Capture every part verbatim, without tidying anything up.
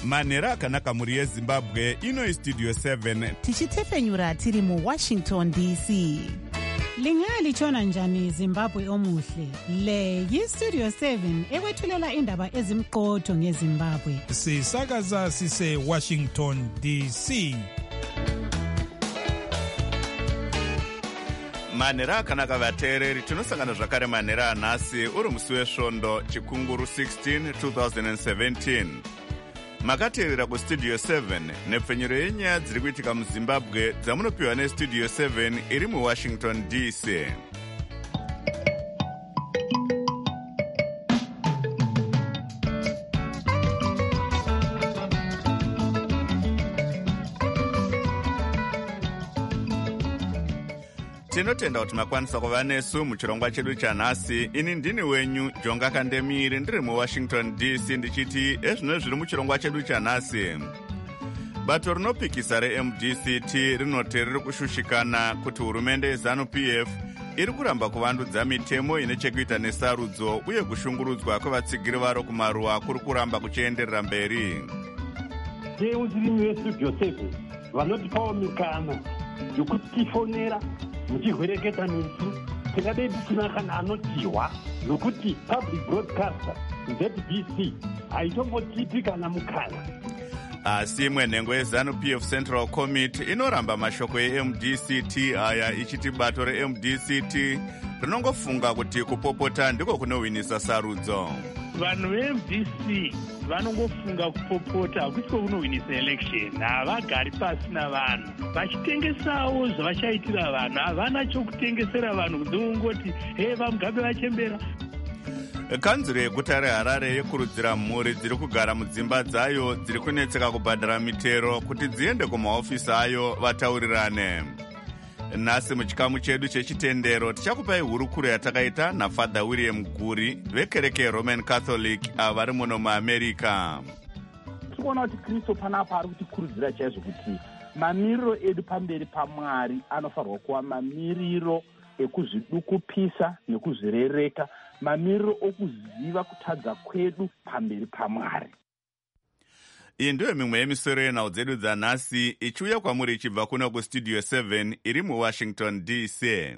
manhero akanaka mhuri yezimbabwe. Ino Studio seven tichitefenyura tiri muWashington D C. Lingalitshona njani Zimbabwe omuhle? Le yiStudio seven ekwethulela indaba ezimqotho ngeZimbabwe. Sisakaza sise Washington D C. manhero akanaka vateereri, tinosangana zvakare manhero anhasi uri musi wesvondo chikunguru sixteen twenty seventeen. Makateerera kuStudio seven nepfenyuro yenyaya dziri kuitika muZimbabwe dzamunopiwa neStudio seven iri muWashington D C. Tinotenda kuti makwanisa kuva nesu muchirongwa chedu chanhasi. Ini ndini wenyu Jonga Kandemiri ndiri muWashington D C ndichiti ezvino zviri muchirongwa chedu chanhasi. Bato rinopikisa reM D C T rinoti riri kushushikana kuti hurumende yeZANU P F iri kuramba kuvandudza mitemo ine chekuita nesarudzo uye kushungurudzwa kwevatsigiri varo kumaruwa kuri kuramba kuchienderera mberi. Yeuzirimi weStudio seven vanotipawo mikana yokutifonera muchihwereketa nesu, tingadei tisina kana anotiwa nokuti public broadcaster Z B C haitombotipi kana mukana. Asi imwe nhengo yeZANU P F Central Committee inoramba mashoko eM D C T aya ichiti bato reM D C T rinongofunga kuti kupopota ndiko kunowinisa sarudzo. Vanhu veM D C vanongofunga kupopota hakusiko kunowinisa election. Havagari pasi navanhu vachitengesawo zvavachaitira vanhu. Havana chokutengesera vanhu kungoti he vamugabe vachembera. Kanzuro yeguta reHarare yekurudzira mhuri dziri kugara mudzimba dzayo dziri kunetseka kubhadhara mitero kuti dziende kumahofisi ayo vataurirane. Nhasi muchikamu chedu chechitendero tichakupai hurukuro yatakaita naFather William Guri vekereke yeRoman Catholic avari muno muAmerica. Tikuona kuti Kristo panapa ari kutikurudzira chaizvo kuti mamiriro edu pamberi paMwari anofanirwa kuva mamiriro ekuzvidukupisa nekuzvirereka, mamiriro okuziva kutadza kwedu pamberi paMwari. Iyi ndiyo mimwe yemisoro yenhau dzedu dzanhasi ichiuya kwamuri ichibva kuno kuStudio seven iri muWashington D C.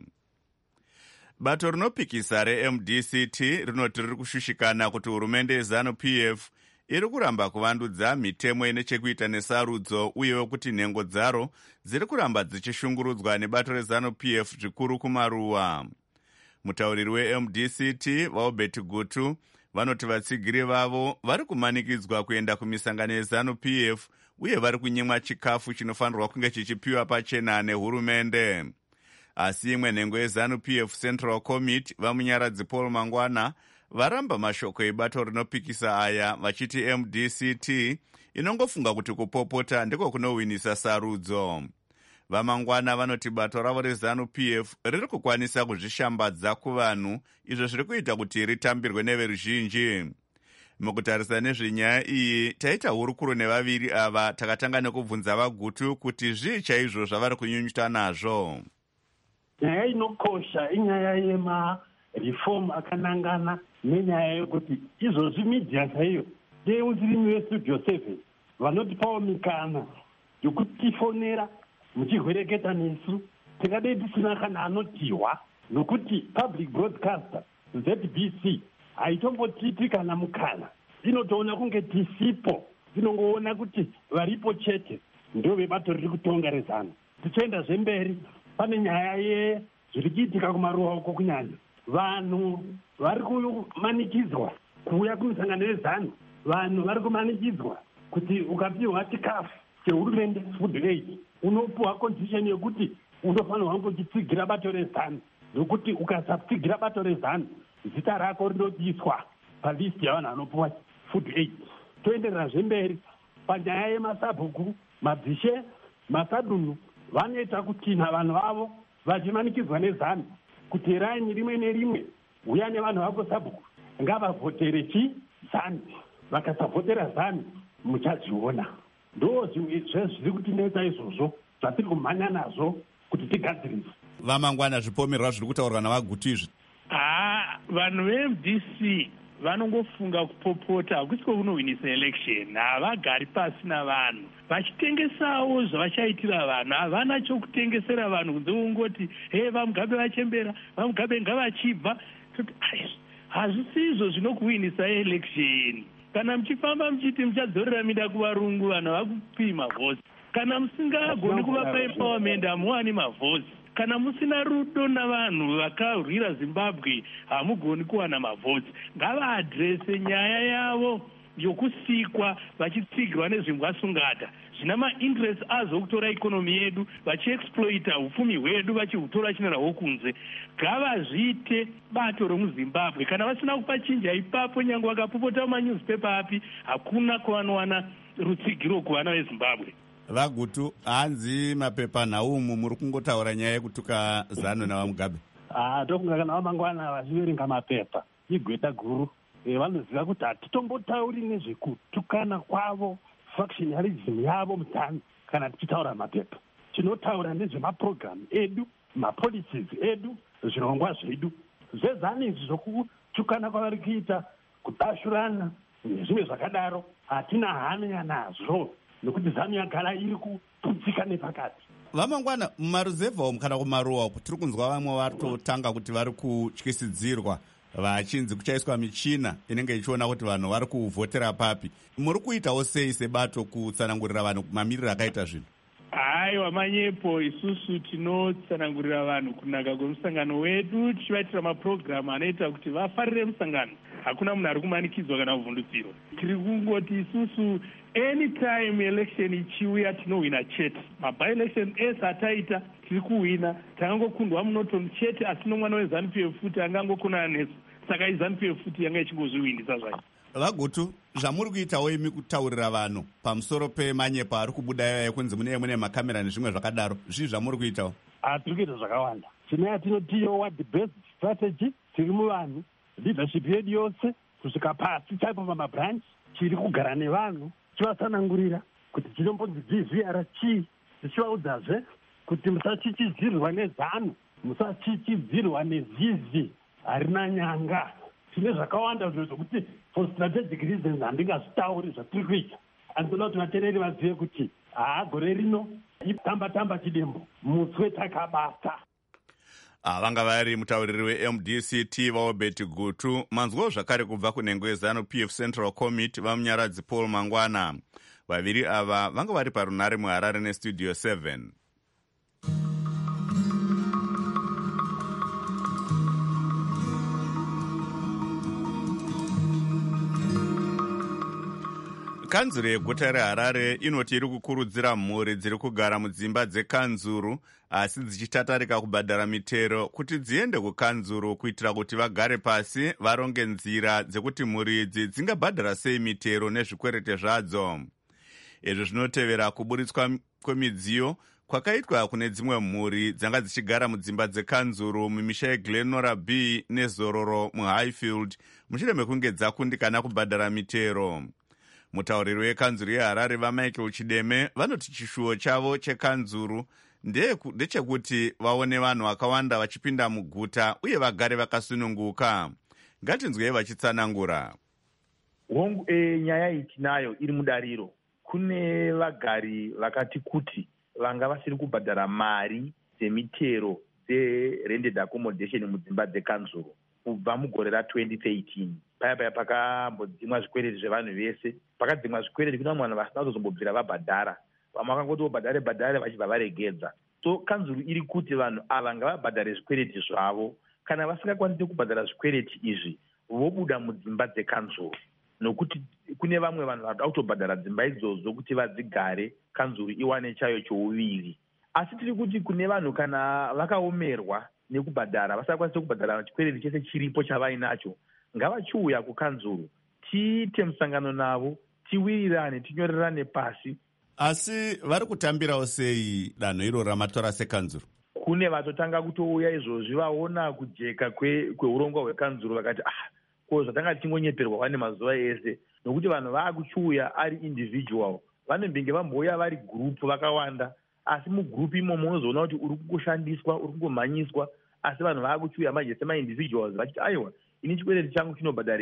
Bato rinopikisa reM D C T rinoti riri kushushikana kuti hurumende yeZANU P F iri kuramba kuvandudza mitemo ine chekuita nesarudzo uyewo kuti nhengo dzaro dziri kuramba dzichishungurudzwa nebato reZANU P F zvikuru kumaruwa. Mutauriri weM D C T vaObert Gutu vanoti vatsigiri vavo vari kumanikidzwa kuenda kumisangano yeZANU P F uye vari kunyimwa chikafu chinofanirwa kunge chichipiwa pachena nehurumende. Asi imwe nhengo yeZANU P F Central Committee vamunyaradzi Paul Mangwana varamba mashoko ebato rinopikisa aya vachiti M D C T inongofunga kuti kupopota ndiko kunowinisa sarudzo. Vamangwana vanoti bato ravo reZANU P F riri kukwanisa kuzvishambadza kuvanhu, izvo zviri kuita kuti ritambirwe neveruzhinji. Mukutarisana nezvenyaya iyi taita hurukuro nevaviri ava, takatanga nekubvunza vaGutu kuti zvii chaizvo zvavari kunyunyuta nazvo. Nyaya inokosha inyaya yemareform akanangana nenyaya yokuti izvozvi media chaiyo yeuzirimi weStudio seven vanotipawo mikana yokutifonera muchihwereketa nesu, tingadei tisina kana anotiwa nokuti public broadcaster Z B C haitombotipi kana mukana. Inotoona kunge tisipo, tinongoona kuti varipo chete ndio vebato riri kutonga reZANU. Tichienda zvemberi, pane nyaya yezviri kuitika kumaruwa uko kunyanya. Vanhu vari kumanikidzwa kuuya kumisangano yeZANU. Vanhu vari kumanikidzwa kuti ukapiwa chikafu chehurumende food aid unopuwa condition yekuti unofanirwa kungochitsigira bato reZANU, nokuti ukasatsigira bato reZANU zita rako rinobiswa palisti yavanhu vanopuwa food aid. Toenderera zvemberi panyaya yemasabhuku, mabvishe, masadunu vanoita kutina vanhu vavo vachimanikidzwa neZANU kuti raini rimwe nerimwe uya nevanhu vako sabhuku ngavavhotere chi ZANU. Vakasavhotera ZANU muchadziona. Ndo zviri kutinetsa izvozvo zvatiri kumhanya nazvo kuti tigadzirisa. Vamangwana zvipomerwa zviri kutaurwa navaGutu izvi. Ah, vanhu veM D C vanongofunga kupopota hakusiko kunohwinisa election. Havagari pasi navanhu vachitengesawo zvavachaitira vanhu. Havana chokutengesera vanhu kunze kungoti he vamugabe vachembera, vamugabe ngavachibva. Hazvisi izvo zvinokuhwinisa election. Kana muchifamba muchiti muchadzorera minda kuvarungu, vanhu vakupima vhotsi. Kana musingagoni kuvapa empowerment, hamuwani mavhotsi. Kana musina rudo navanhu vakarwira Zimbabwe, hamugoni kuwana mavhotsi. Ngavaadrese nyaya yavo yokusikwa vachitsigirwa nezvingwasungata zvina mainterest azo kutora ikonomi yedu, vachiexploita upfumi hwedu, vachihutora chinarahwo kunze. Ngavazviite bato romuZimbabwe. Kana vasina kupa chinja ipapo, nyange vakapopota mumanewspaper api, hakuna kwavanowana rutsigiro kuvana veZimbabwe. Vagutu, hanzi mapepa naumu muri kungotaura nyaya yekutuka Zanu navamugabe? Ah, ndofunga kana vamangwana vachiverenga mapepa igweta guru. E, vanoziva kuti hatitombotauri nezvekutukana kwavo, factionalism yavo muZanu kana tichitaura mapepa. Tinotaura nezvemaprogramu edu, mapolicies edu, zvirongwa zvedu. Zvezanu izvi zvokutukana kwavari kuita, kudashurana nezvimwe zvakadaro, hatina hanya nazvo. Nokuti Zanu yagara iri kuputsika nepakati. Vamangwana, mumaruzevha umu kana kumaruwa uku tiri kunzwa vamwe vatotanga kuti vari kutyisidzirwa vachinzi kuchaiswa michina inenge ichiona kuti vanhu vari kuvhotera papi. Muri kuitawo sei sebato kutsanangurira vanhu mamiriro akaita zvinhu? Aiwa manyepo, isusu tinotsanangurira vanhu kunaka kwemusangano wedu, tichivaitira mapurogiramu anoita kuti vafarire musangano. Hakuna munhu ari kumanikidzwa kana kuvhundutsirwa. Tiri kungoti isusu anytime election ichiuya tinohwina chete. Maby-election ese ataita tiri kuhwina. Takangokundwa muNorton chete, asi nomwana weZanu-P F futi angangokona nesu. Saka iZanu-P F futi yanga ichingozviwinisa zvacho. Vagutu, zvamuri kuitawo imi kutaurira vanhu pamusoro pemanyepo ari kubuda ekunzi mune mune makamera nezvimwe zvakadaro, zvii zvamuri kuitawo? Ah, tiri kuita zvakawanda. Tine yatinotiyo what the best strategy tiri muvanhu, leadership yedu yose kusvika pasi chaipo pamabranch, chiri kugara nevanhu tivatsanangurira kuti chinombonzi G V R chii, tichivaudzazve kuti musachichidzirwa neZanu, musachichidzirwa nezizi harina nyanga. Tine zvakawanda zviro zvokuti for strategic reasons handingazvitauri zvatiri kuita. Andinoda kuti vateereri vazive kuti haa, gore rino itamba-tamba chidembo, mutswe takabata. Vanga vari mutauriri we-M D C T vaObert Gutu. Manzwawo zvakare kubva kunengwe Zanu-P F Central Committee vamunyaradzi Paul Mangwana. Vaviri ava vanga vari parunare muHarare neStudio seven. Kanzuru yeguta reHarare inoti iri kukurudzira mhuri dziri kugara mudzimba dzekanzuru asi dzichitatarika kubhadhara mitero kuti dziende kukanzuru kuitira kuti vagare pasi varonge nzira dzekuti mhuri idzi dzingabhadhara sei mitero nezvikwerete zvadzo. Izvi zvinotevera kuburitswa kwemidziyo kwakaitwa kune dzimwe mhuri dzanga dzichigara mudzimba dzekanzuru mumisha yeGlenora B neZororo muHighfield mushure mekunge dzakundikana kubhadhara mitero. Mutauriri wekanzuru yeHarare vaMichael Chideme vanoti chishuwo chavo chekanzuru ndechekuti vaone vanhu vakawanda vachipinda muguta uye vagare vakasununguka. Ngatinzwei vachitsanangura. Hongu e, nyaya iyi tinayo iri mudariro. Kune vagari vakati kuti vanga vasiri kubhadhara mari dzemitero dzerented accommodation mudzimba dzekanzuru kubva mugore ratwenty thirteen. Paya paya pakambodimwa zvikwereti zvevanhu vese, pakadzimwa zvikwereti kuna vanhu vasina kuzombobvira vabhadhara. Vamwe vakangoti vobhadhare bhadhare vachibva varegedza. So kanzuru iri kuti vanhu ava ngavabhadhare zvikwereti zvavo. Kana vasingakwanisi kubhadhara zvikwereti izvi, vobuda mudzimba dzekanzuru. Nokuti kune vamwe vanhu vanoda kutobhadhara dzimba idzodzo kuti vadzigare, kanzuru iwane chayo chouviri. Asi tiri kuti kune vanhu kana vakaomerwa nekubhadhara, vasakwanisa kubhadhara chikwereti chese chiripo chavainacho, ngavachiuya kukanzuru, tiite musangano navo, tiwirirane, tinyorerane pasi. Asi vari kutambirawo sei danho iro ramatora sekanzuru? Kune vatotanga kutouya izvozvi vaona kujeka kweurongwa hwekanzuru vakati ah, ko zvatanga tichingonyeperwa wane mazuva ese, nokuti vanhu vaakuchiuya ari individual, vanembinge vambouya vari gurupu vakawanda, asi mugurupu imomo unozoona kuti uri kungoshandiswa, uri kungomhanyiswa, asi vanhu vaakuchiuya manje semaindividuals vachiti aiwa, ini chikwereti changu chinobhadharika,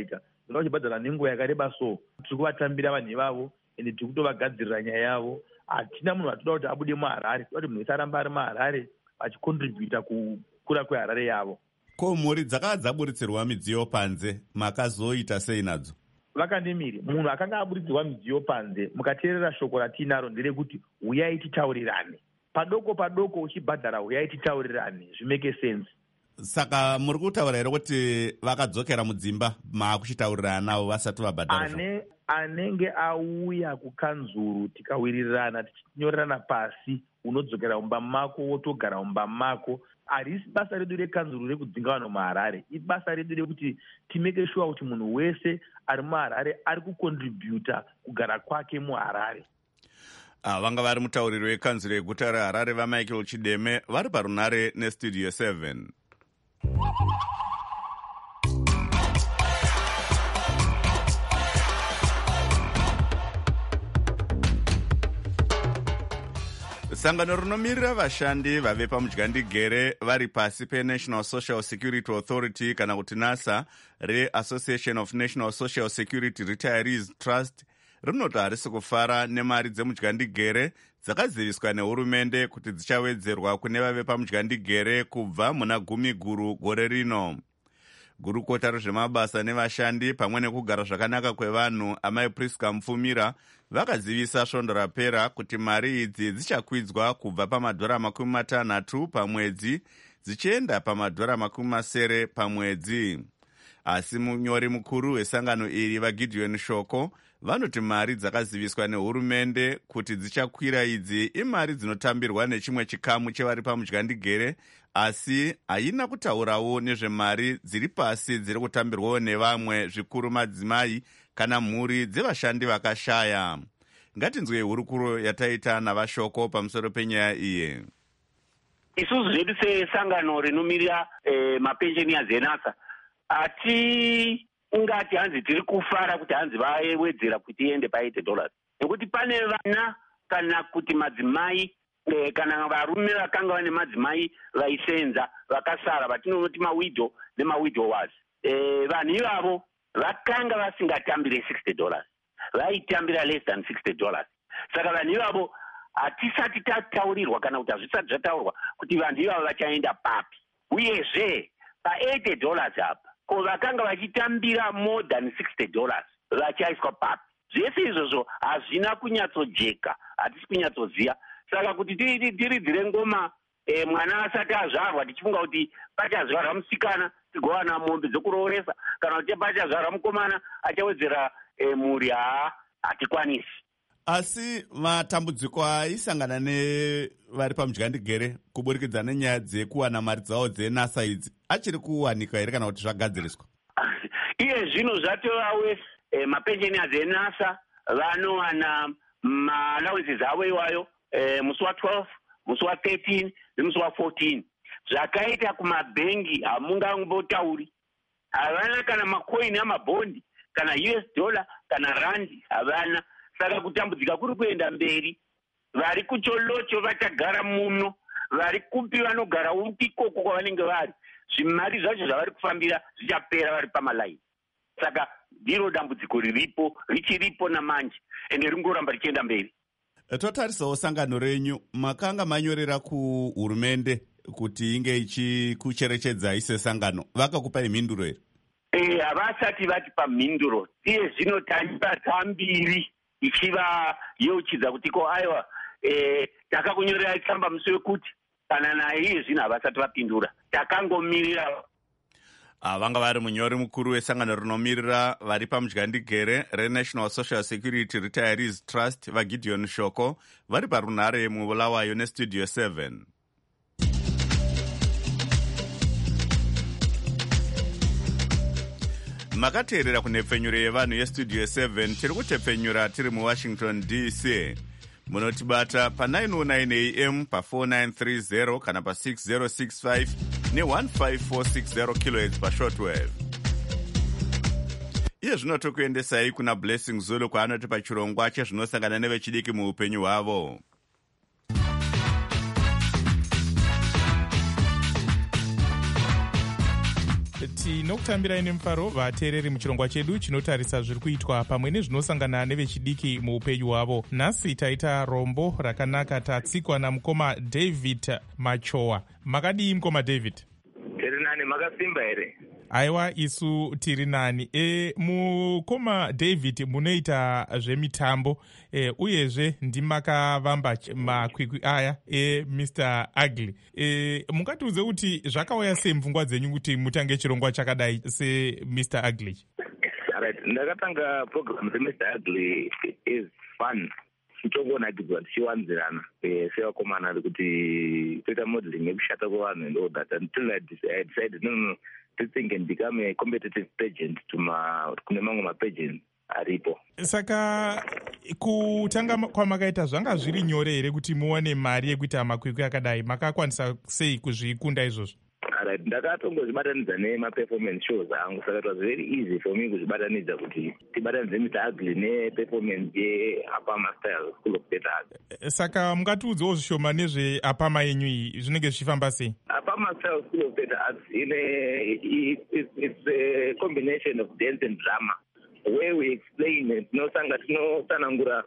dzinoda kuchibhadhara nenguva yakareba so. Tiri kuvatambira vanhu ivavo ende tiri kutovagadzirira nyaya yavo. Hatina munhu atoda kuti abude muHarare, toda kuti munhu wese aramba ari muHarare achikontributa kukura kweHarare yavo. Ko mhuri dzakava dzaburitsirwa midziyo panze, makazoita sei nadzo? Vakandimire, munhu akanga aburitsirwa midziyo panze, mukateerera shoko ratinaro nderekuti uyai titaurirane. Padoko padoko uchibhadhara uyai titaurirane, zvimeke sense. Saka muri kutaura here kuti vakadzokera mudzimba maakuchitaurirana navo vasati vabhadhara? Ane anenge auya kukanzuru tikawirirana tichinyorerana pasi, unodzokera mumba mako wotogara mumba mako. Harisi basa redu rekanzuru rekudzinga vanhu muHarare, ibasa redu rekuti timeke sure kuti munhu wese ari muHarare ari kukontributa kugara kwake muHarare. Ah, vanga vari mutauriri wekanzuro yeguta reHarare vaMichael Chideme vari parunare nestudio seven. Sangano rinomirira vashandi vave pamudyandigere vari pasi peNational Social Security Authority kana kuti NASA reAssociation of National Social Security Retirees Trust rinoti harisi kufara nemari dzemudyandigere dzakaziviswa nehurumende kuti dzichawedzerwa kune vave pamudyandigere kubva muna gumi guru gore rino. Gurukota rezvemabasa nevashandi pamwe nekugara zvakanaka kwevanhu amai Priska Mufumira vakazivisa svondo rapera kuti mari idzi dzichakwidzwa kubva pamadhora makumi matanhatu pamwedzi dzichienda pamadhora makumi masere pamwedzi. Asi munyori mukuru wesangano iri vaGideon Shoko vanoti mari dzakaziviswa nehurumende kuti dzichakwira idzi imari dzinotambirwa nechimwe chikamu chevari pamudyandigere, asi haina kutaurawo nezvemari dziri pasi dziri kutambirwawo nevamwe, zvikuru madzimai kana mhuri dzevashandi vakashaya. Ngatinzwe hurukuro yataita navashoko pamusoro penyaya iyi. Isusu zvedu sesangano rinomirira eh, mapensioners eNASA ati ungati hanzi tiri kufara kuti hanzi vawedzera kuti iende paite dollars, nekuti pane vana kana kuti madzimai eh, kana varume vakanga vane madzimai vaisenza vakasara vatinoti mawidow nemawidowers. Eh, vanhu ivavo vakanga vasingatambire sixty dollars, vaitambira less than sixty dollars. Saka vanhu ivavo hatisati tataurirwa kana kuti hazvisati zvataurwa kuti vanhu ivavo vachaenda papi. Uyezve pa-eighty dollars apa ko vakanga vachitambira more than sixty dollars vachaiswa papi. Zvese izvozvo hazvina kunyatsojeka, hatisi kunyatsoziva. Saka kuti tiridzire ngoma e, mwana asati azvarwa tichifunga kuti pachazvarwa musikana tigowana mombe dzokurooresa kana kuti pachazvarwa mukomana achawedzera e, mhuri, haa hatikwanisi. Asi matambudziko aisangana nevari pamudyandigere kuburikidza nenyaya dzekuwana mari dzavo dzeNASA idzi achiri kuwanika here kana kuti zvagadziriswa? Iye zvino zvatovawe e, mapensioners eNASA vanowana maallowances avo iwayo e, musi wa12, musi wa13 nemusi wa14. Zvakaita kumabhengi hamungambotauri, havana kana makoini amabhondi kana U S dollar kana randi havana. Saka kutambudzika kuri kuenda mberi. Vari kucholocho vachagara muno, vari kupi vanogara ikoko kwavanenge vari. Zvimari zvacho zvavari kufambira zvichapera vari pamalaini. Saka ndiro dambudziko riripo, richiripo namanje, ende ringoramba richienda mberi. Totarisawo sangano renyu, makanga manyorera kuhurumende kuti inge ichikucherechedzai sesangano, vakakupai mhinduro here? Eh, havasati vatipa mhinduro. Iye zvino taipa mbiri ichiva yeuchidza kuti ko aiwa eh, takakunyorera tsamba musi wekuti kana naye iye zvino havasati vapindura, takangomirira. Ah, vanga vari munyori mukuru wesangano rinomirira vari pamudyandigere reNational Social Security Retirees Trust vaGideon Shoko vari parunare mubulawayo nestudio seven. Makateerera kunepfenyuro yevanhu yestudio seven, tiri kutepfenyura tiri muWashington D C. Munotibata pa nine oh nine A M pa four nine three zero kana pa six zero six five ne one five four six zero kilohertz pa shortwave. Iye zvino tokuendesai kuna Blessing Zulu kwaanoti pachirongwa chezvinosangana nevechidiki muupenyu hwavo. Tinokutambirai nemufaro vateereri muchirongwa chedu chinotarisa zviri kuitwa pamwe nezvinosangana nevechidiki muupenyu hwavo. Nhasi taita rombo rakanaka, tatsikwa namukoma David Machowa. Makadii mukoma David? Tiri nani, makasimba here? Aiwa, isu tiri nani. E, mukoma David munoita zvemitambo e, uyezve ndimakavamba makwikwi aya eMr Ugly. E, mungatiudze kuti zvakauya sei mupfungwa dzenyu kuti mutange chirongwa chakadai seMr Ugly? Alright, ndakatanga program seMr Ugly is fun. Tichongonakidzwa tichiwanzirana sevakomana kuti toita modeling yekushata kwevanhu and all that, until I decided no no to think and become a competitive pageant kune mamwe mapageant aripo. Saka kutanga kwamakaita zvanga zviri nyore here kuti muone mari yekuita makwikwi akadai? Makakwanisa sei kuzvikunda izvozvo? Alright, ndakatongozvibatanidza nemaperformance shows angu, saka it was very easy for me kuzvibatanidza kuti tibatanidze Mr Ugly neperformance yeApama Style School of Theatre Arts. Saka mungatiudzewo zvishoma nezveApama yenyu iyi, zvinenge zvichifamba sei? Apama Style School of Theatre Arts in a, it's, it's a combination of dance and drama, where we explain it, tinosanga tinosanangura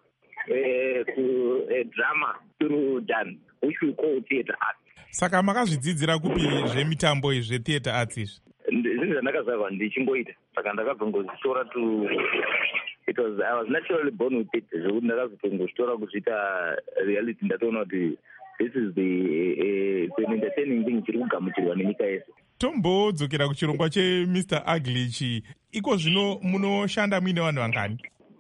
to a drama through dance, which we call theatre arts. Saka makazvidzidzira kupi zvemitambo izvi zvetheatre arts izvi? Zvinhu zvandakazarwa ndichingoita, saka ndakazongozvitora to it was I was naturally born with it, zvekuti ndakazongozvitora kuzviita reality. Ndatoona kuti this is the uh, an entertaining thing chiri kugamuchirwa nenyika yese. Tombodzokera kuchirongwa cheMr Ugly ichi, iko zvino munoshanda muine vanhu vangani?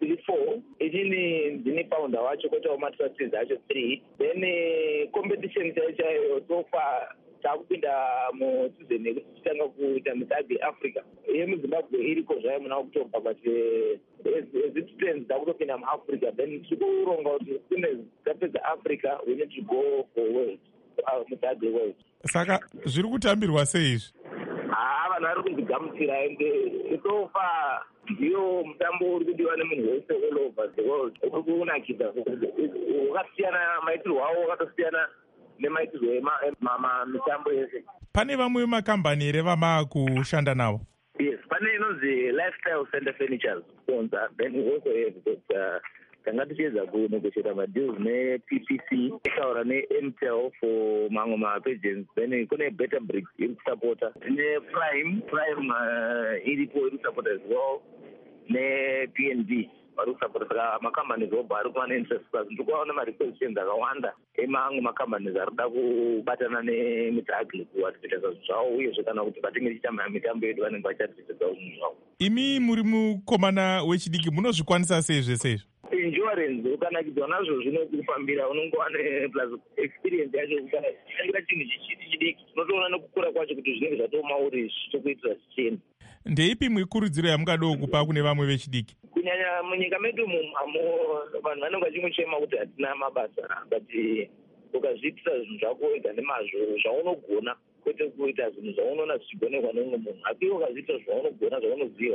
Inini ndine founder wacho, koitawo matrustees acho three. Then competition chaiyo so far takupinda musizoni yekuti tichitanga kuita Mr Ugly Africa yemuZimbabwe iriko zvayo muna October, but as it stands takutopinda muAfrica. Then tiri kuronga kuti kune tapedza Africa we need to go for world, Mr Ugly world. Saka zviri kutambirwa sei izvi? Ah, vanhu vari kunzigamuchira ende so far ndiyo mutambo uri kudiwa nemunhu wese all over the world. Uri kunakidza wakasiyana, maitirwo wawo wakatosiyana nemaitirwo emamitambo yese. Pane vamwe makambani here vamakushanda navo? Yes, pane inonzi Lifestyle Center Furnitures sponsor. Then we also have got tanga tichiedza kunegotiata madeals neP P C, taura neMtel for mamwe mapageants. Then kune Better Bricks iri kusapota, nePrime Prime iripo iri kusapota as well, neP N D vari kusapota. Saka makambanis obva ari kuva neinterest, ndiri kuvaona marequisitions akawanda emamwe makambanis ari kuda kubatana neMr Ugly kuvatibvita zvinhu zvavo, uyezve kana kuti patinge tichitamba mitambo yedu vanenge vachatibvitidzawo zvinhu zvavo. Imi muri mukomana wechidiki, munozvikwanisa sei zvese izvi? Insurance ukanakidzwa nazvo zvinokufambira, unongova neplus experience yacho. Ukanatangira chinhu chichiti chidiki unotoona nekukura kwacho kuti zvinenge zvatomauri zvichitokuitira zvichienda. Ndeipi mwikurudziro yamungadowo kupa kune vamwe vechidiki? Kunyanya munyika medu umu vanhu vanenge vachingochema kuti hatina mabasa, but ukazviitira zvinhu zvako wega nemazvo zvaunogona, kwete kuita zvinhu zvaunoona zvichigonekwa neumwe munhu, asi ukazviitira zvaunogona zvaunoziva.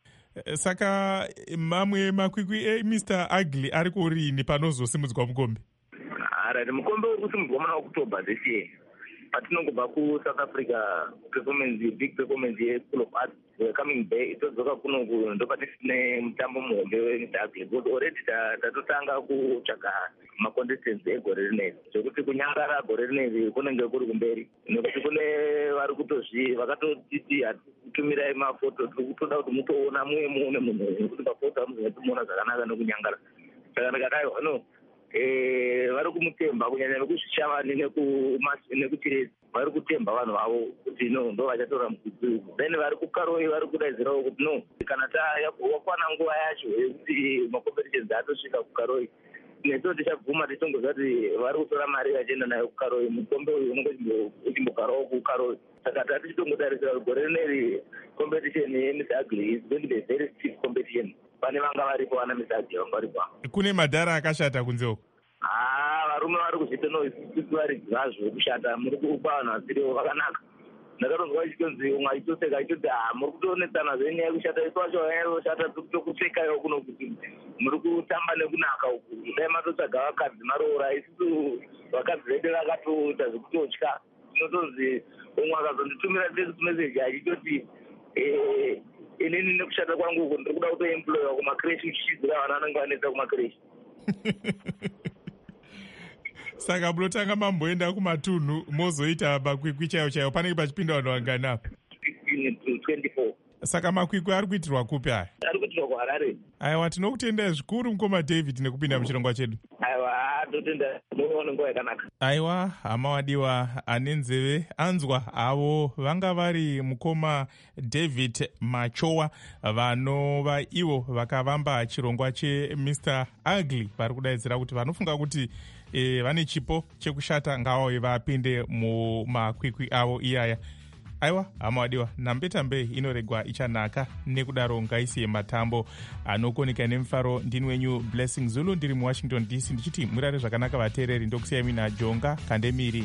Saka mamwe makwikwi eMr Ugly ari kurini panozosimudzwa mukombe? Alright, mukombe uri kusimudzwa muna October this year. Patinongobva kuSouth Africa, performance big performance yeSchool of Arts, we're coming back. Todzoka kuno ndopatisine mutambo muhombe weMr Ugly, because already tatotanga kutsvaga macontestants egore rineri, zvekuti kunyangara gore rineri kunenge kuri kumberi, nekuti kune vari kutozvi vakatotiti kutumirai mafoto, tiri kutoda kuti mutoona mumwe mune munhu kuti mafoto amuzomuona zvakanaka nekunyangara. Saka ndakadai no vari kumutemba kunyanya vekuzvishavani nekuchirezi, vari kutemba vanhu vavo kuti no ndo vachatora mukudzi. Then vari kukaroi vari kudaidzirawo kuti no kana wakwana nguva yacho yekuti macompetitions atosvika kukaroi, neso tichabvuma tichongoziva kuti vari kutora mari vachienda nayo kukaroi. Mukombe uyu unenge uchimbogarawo kukaroi. Saka tati tichitongotarisira kuti gore rineri competition yeMr Ugly is going to be a very stiff competition. Pane vanga varipo vana Mr Ugly vanga varipo. Kune madhara akashata kunze uko? Ah, varume vari kuzviita no isisi vari zvazvo kushata, muri kupa vanhu vasiriwo vakanaka. Ndakatonzwa ichitonzi umwe achitoseka achiti ah, muri kutoonetsana zvenyaya yekushata, isu vacho vanyairoshata tokupfekayo kuno kuti muri kutamba nekunaka uku, dai matotsvaga vakadzi maroora. Isusu vakadzi vedu vakatoita zvekutotya, tinotonzi umwe akazonditumira text message achitoti inini nekushata kwangu uko ndiri kuda kutoemployiwa kumakreshi uchichidzira vana vanenge vanetsa kumakreshi. Saka munotanga mamboenda kumatunhu mozoita makwikwi chaiwo chaiwo, panenge pachipinda vanhu vangani apa? sixteen to twenty-four. Saka makwikwi ari kuitirwa kupi aya? Ari kuitirwa kuHarare. Aiwa, tinokutendai zvikuru mukoma David nekupinda muchirongwa chedu. Aiwa, totenda muone nguva yakanaka. Aiwa, hama wadiwa ane nzeve anzwa avo vanga vari mukoma David Machowa vanova ivo vakavamba chirongwa cheMr Ugly, vari kudaidzira kuti vanofunga kuti e, vane chipo chekushata ngavauye vapinde mumakwikwi avo iyaya. Aiwa, hama wadiwa, nambetambe inoregwa ichanaka, nekudaro ngaisiye matambo anokoneka nemufaro. Ndini wenyu Blessing Zulu, ndiri muWashington D C, ndichiti murare zvakanaka vateereri, ndokusiyai mina Jonga Kandemiri.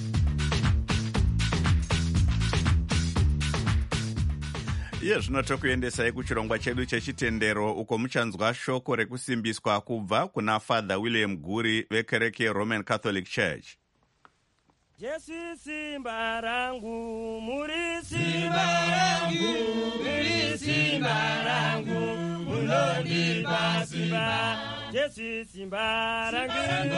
Iye zvino tokuendesai kuchirongwa chedu chechitendero, uko muchanzwa shoko rekusimbiswa kubva kuna Father William Guri vekereke Roman Catholic Church. Jesu simba rangu, muri simba rangu, muri simba rangu, munondipa simba, Jesu simba rangu.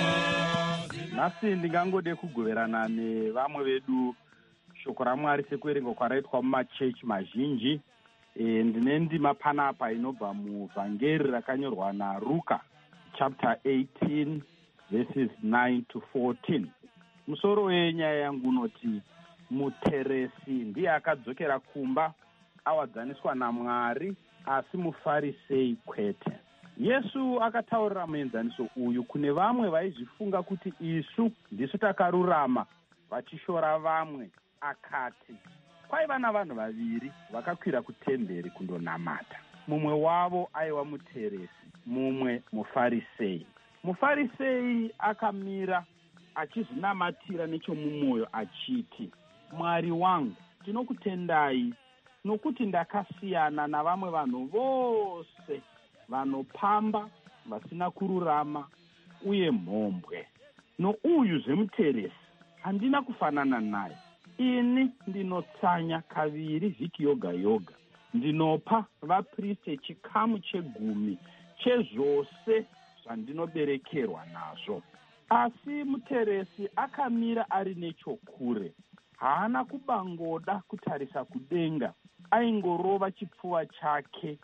Nhasi ndingangode kugoverana nevamwe vedu shoko raMwari sekuverenga kwaraitwa mumachechi mazhinji. E, ndine ndima panapa inobva muvhangeri rakanyorwa naRuka chapter eighteen verses nine to fourteen. Musoro wenyaya yangu unoti muteresi ndiye akadzokera kumba awadzaniswa naMwari, asi mufarisei kwete. Yesu akataurira muenzaniso uyu kune vamwe vaizvifunga kuti isu ndisu takarurama vachishora vamwe. Akati kwaiva navanhu vaviri vakakwira kutemberi kundonamata. Mumwe wavo aiva muteresi, mumwe mufarisei. Mufarisei akamira achizvinamatira nechomumwoyo achiti, Mwari wangu, ndinokutendai nokuti ndakasiyana navamwe vanhu vose vanopamba, vasina kururama uye mhombwe. Nouyu zvemuteresi handina kufanana naye. Ini ndinotsanya kaviri vhiki yoga yoga. Ndinopa vapriste chikamu chegumi chezvose zvandinoberekerwa nazvo. Asi muteresi akamira ari nechokure. Haana kubangoda kutarisa kudenga. Aingorova chipfuva chake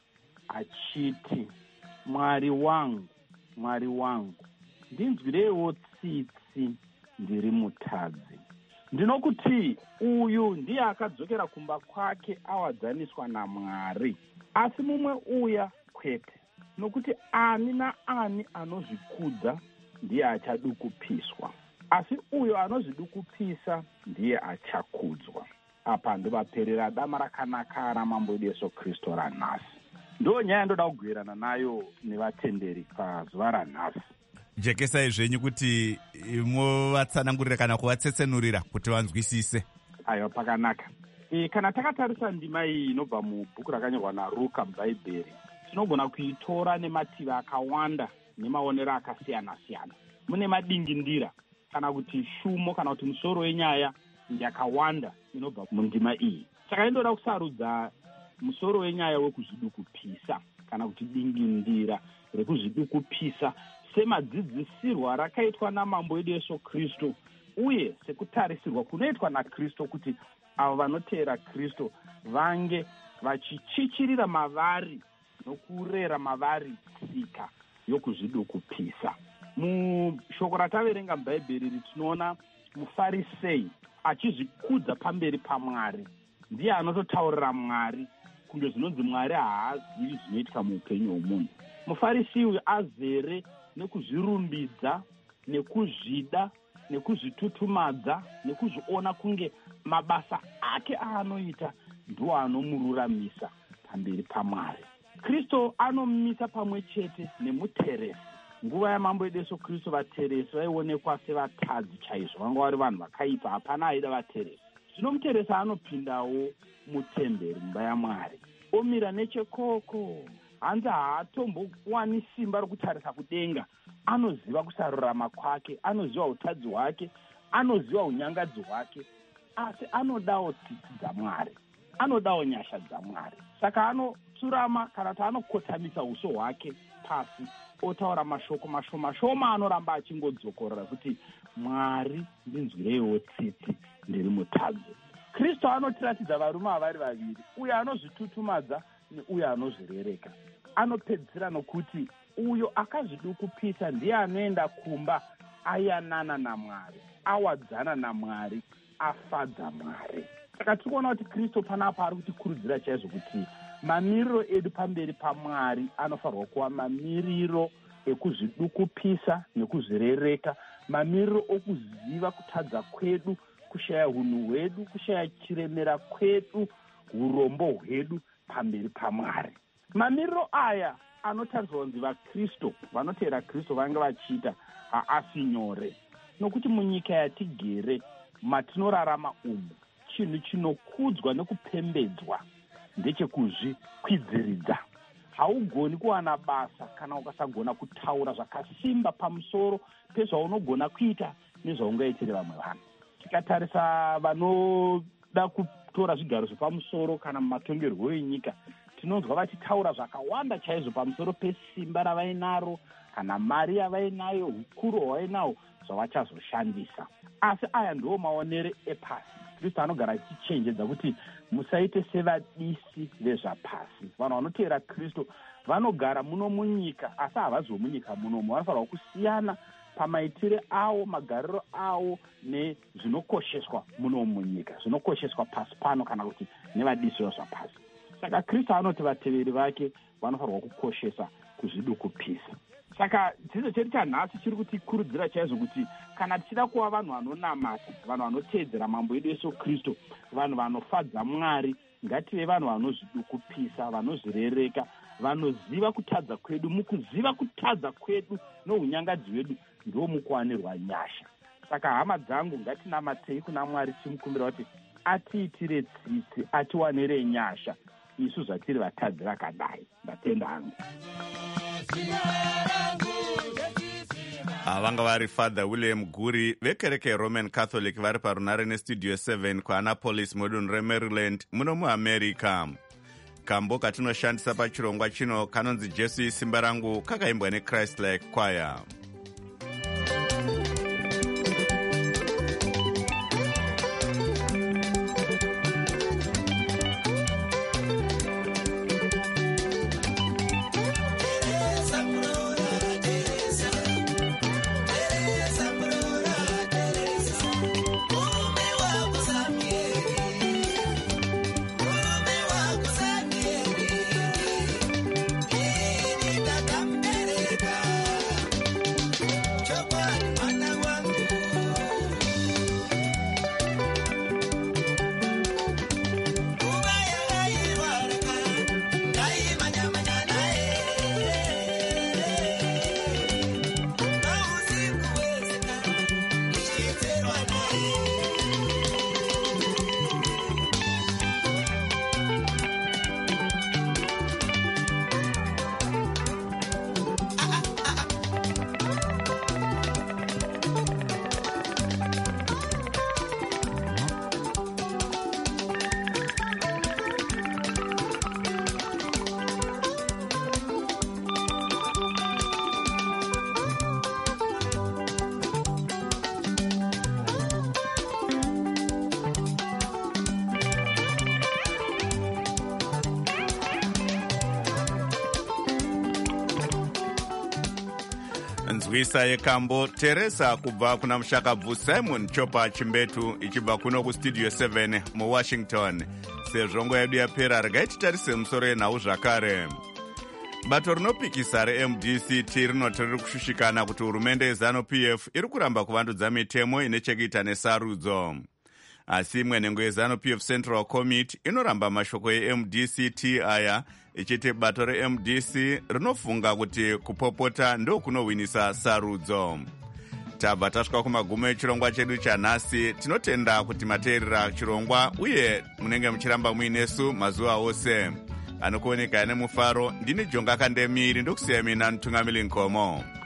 achiti, Mwari wangu, Mwari wangu, ndinzwireiwo tsitsi, ndiri mutadzi. Ndinokuti uyu ndiye akadzokera kumba kwake awadzaniswa naMwari, asi mumwe uya kwete. Nokuti ani naani anozvikudza ndiye achadukupiswa, asi uyo anozvidukupisa ndiye achakudzwa. Apa ndovaperera dama rakanaka ramambo edu Yesu Kristu ranhasi. Ndo nyaya ndoda kugoverana nayo nevatenderi pazuva ranhasi. Jekesai zvenyu kuti muvatsanangurira kana kuvatsetsenurira kuti vanzwisise. Aiwa, pakanaka. E, kana takatarisa ndima iyi inobva mubhuku rakanyorwa naRuka mubhaibheri, tinogona kuitora nemativi akawanda nemaonero akasiyana-siyana. Mune madingindira kana kuti shumo kana kuti musoro wenyaya yakawanda inobva mundima iyi. Saka indoda kusarudza musoro wenyaya wekuzvidukupisa kana kuti dingindira rekuzvidukupisa semadzidzisirwa rakaitwa namambo edu Yesu Kristu, uye sekutarisirwa kunoitwa naKristu kuti avo vanoteera Kristu vange vachichichirira mavari nokurera mavari tsika yokuzvidukupisa. Mushoko rataverenga mubhaibheri tinoona mufarisei achizvikudza pamberi paMwari. Ndiye anototaurira Mwari kunge zvinonzi Mwari haazivi zvinoitika muupenyu hwomunhu. Mufarisi uyu azere nekuzvirumbidza, nekuzvida, nekuzvitutumadza, nekuzviona kunge mabasa ake aanoita ndiwo anomururamisa pamberi paMwari. Kristu anomumisa pamwe chete nemuteresi. Nguva yamambo edu Yesu Kristu vateresi vaionekwa sevatadzi chaizvo, vanga vari vanhu vakaipa, hapana aida vateresi. Zvino muteresi anopindawo mutemberi mumba yaMwari, omira nechekoko. Hanzi haatombowani simba rokutarisa kudenga. Anoziva kusarurama kwake, anoziva utadzi hwake, anoziva unyangadzi hwake. asi anodawo tsitsi dzaMwari, anodawo nyasha dzaMwari. Saka anotsurama kana kuti anokotamisa uso hwake pasi otaura mashoko mashoma shoma anoramba achingodzokorera kuti Mwari ndinzwireiwo tsitsi ndiri mutadzi. Kristu anotiratidza varume avari vaviri, uyo anozvitutumadza neuyo anozvirereka. Anopedzisira nokuti uyo akazvidukupisa ndiye anoenda kumba ayanana naMwari, awadzana naMwari, afadza Mwari. Saka tiri kuona kuti Kristu panapa ari kutikurudzira chaizvo kuti mamiriro edu pamberi paMwari anofanirwa kuva mamiriro ekuzvidukupisa nekuzvirereka, mamiriro okuziva kutadza kwedu, kushaya unhu hwedu, kushaya chiremera kwedu, urombo hwedu pamberi paMwari. Mamiriro aya anotariswa kunzi vaKristu vanotevera Kristu vange vachiita haasi nyore, nokuti munyika yatigere matinorarama umu chinhu chinokudzwa nekupembedzwa ndechekuzvikwidziridza. Haugoni kuwana basa kana ukasagona kutaura zvakasimba pamusoro pezvaunogona kuita nezvaungaitire vamwe vanhu. Tikatarisa vanoda kutora zvigaro zvepamusoro kana mumatongerwo enyika, tinonzwa vachitaura zvakawanda chaizvo pamusoro pesimba ravainaro kana mari yavainayo, ukuru hwavainawo zvavachazoshandisa. Asi aya ndiwo maonere epasi. Kristu anogara achichenjedza kuti musaite sevadisi vezvapasi. Vanhu vanotevera Kristu vanogara muno munyika, asi havazi munyika munomu. Vanofanirwa kusiyana pamaitire avo, magariro avo nezvinokosheswa muno munyika, zvinokosheswa pasi pano kana kuti nevadisi vezvapasi. Saka Kristu anoti vateveri vake vanofanirwa kukoshesa kuzvidukupisa. Saka chiso chedu chanhasi chiri kutikurudzira chaizvo kuti kana tichida kuva vanhu vanonamata, vanhu vanoteedzera mambo edu Yesu Kristu, vanhu vanofadza Mwari, ngative vanhu vanozvidukupisa, vanozvirereka, vanoziva kutadza kwedu. Mukuziva kutadza kwedu nounyangadzi hwedu ndo mukuwanirwa nyasha. Saka hama dzangu, ngatinamatei kuna Mwari timukumbira kuti atiitire tsitsi, atiwanire nyasha isu zvatiri vatadzi vakadai. Ndatenda hangu. Avanga vari Father William Guri vekereke Roman Catholic vari parunare nestudio seven kuAnapolis mudunhu reMaryland muno muAmerica. Kambo katinoshandisa pachirongwa chino kanonzi Jesu isimba rangu kakaimbwa neChrist Like Choir. Nzwisa yekambo Teresa kubva kuna mushakabvu Simon Chopa Chimbetu ichibva kuno kustudio seven muWashington. Sezvongo yedu yapera regai titarise musoro yenhau zvakare. Bato rinopikisa reM D C T rinoti riri kushushikana kuti hurumende yeZANU-P F iri kuramba kuvandudza mitemo inechekuita nesarudzo. Asi imwe nhengo yeZANU-P F Central Committee inoramba mashoko yeM D C T aya ichiti bato reM D C rinofunga kuti kupopota ndo kunohwinisa sarudzo. Tabva tasvika kumagumo echirongwa chedu chanhasi. Tinotenda kuti mateerera chirongwa uye munenge muchiramba muinesu mazuva ose. Anokuoneka nemufaro ndini Jonga Kandemiri ndokusiyamina Ntungamili Nkomo.